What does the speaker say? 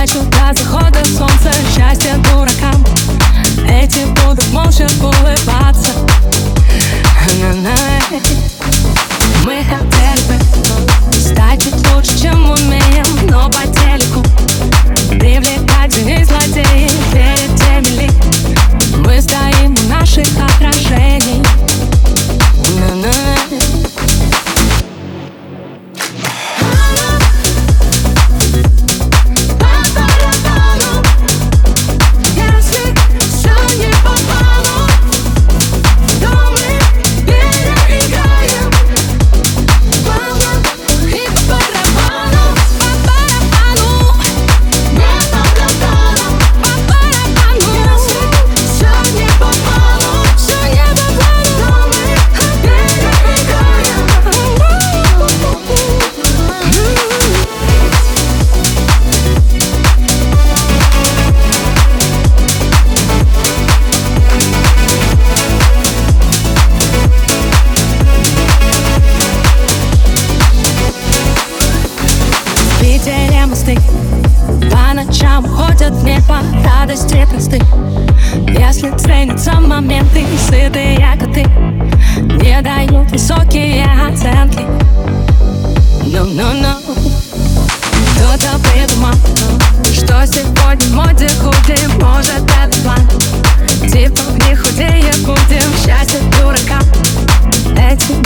Плачу до захода солнца, счастье дуракам. Эти будут молча улыбаться. Мы хотели бы стать чуть лучше, чем умеем, но по телеку привлекательные злодеи перед теми ли. Мы стоим у наших отражений. Мосты по ночам ходят в небо радости просты. Если ценятся моменты, сытые коты не дают высокие оценки. No. Кто-то придумал, что сегодня в моде худи. Может, это план, типа не худее будем. Счастье дуракам. Эти